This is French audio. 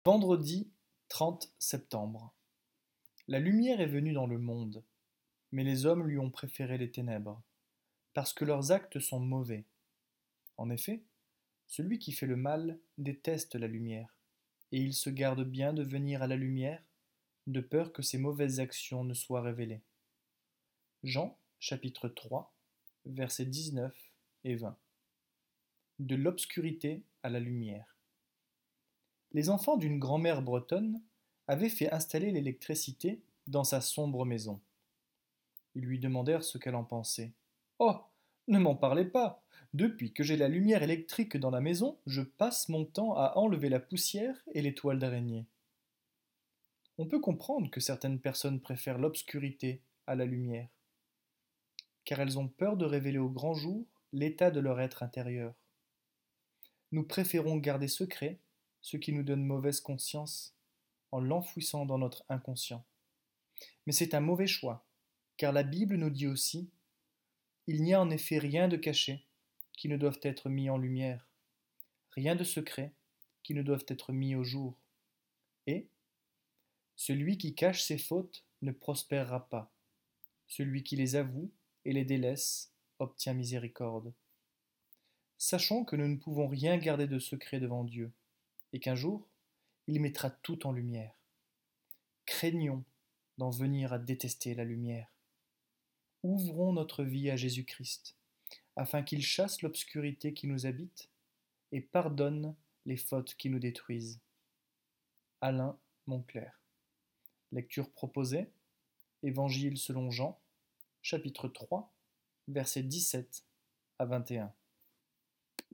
Vendredi 30 septembre. La lumière est venue dans le monde, mais les hommes lui ont préféré les ténèbres, parce que leurs actes sont mauvais. En effet, celui qui fait le mal déteste la lumière, et il se garde bien de venir à la lumière, de peur que ses mauvaises actions ne soient révélées. Jean chapitre 3, versets 19 et 20. De l'obscurité à la lumière. Les enfants d'une grand-mère bretonne avaient fait installer l'électricité dans sa sombre maison. Ils lui demandèrent ce qu'elle en pensait. Oh, ne m'en parlez pas. Depuis que j'ai la lumière électrique dans la maison, je passe mon temps à enlever la poussière et les toiles d'araignée. On peut comprendre que certaines personnes préfèrent l'obscurité à la lumière, car elles ont peur de révéler au grand jour l'état de leur être intérieur. Nous préférons garder secret ce qui nous donne mauvaise conscience en l'enfouissant dans notre inconscient. Mais c'est un mauvais choix, car la Bible nous dit aussi: il n'y a en effet rien de caché qui ne doive être mis en lumière, rien de secret qui ne doive être mis au jour. Et celui qui cache ses fautes ne prospérera pas. Celui qui les avoue et les délaisse obtient miséricorde. Sachons que nous ne pouvons rien garder de secret devant Dieu, et qu'un jour, il mettra tout en lumière. Craignons d'en venir à détester la lumière. Ouvrons notre vie à Jésus-Christ, afin qu'il chasse l'obscurité qui nous habite et pardonne les fautes qui nous détruisent. Alain Moncler. Lecture proposée, Évangile selon Jean, chapitre 3, versets 17 à 21.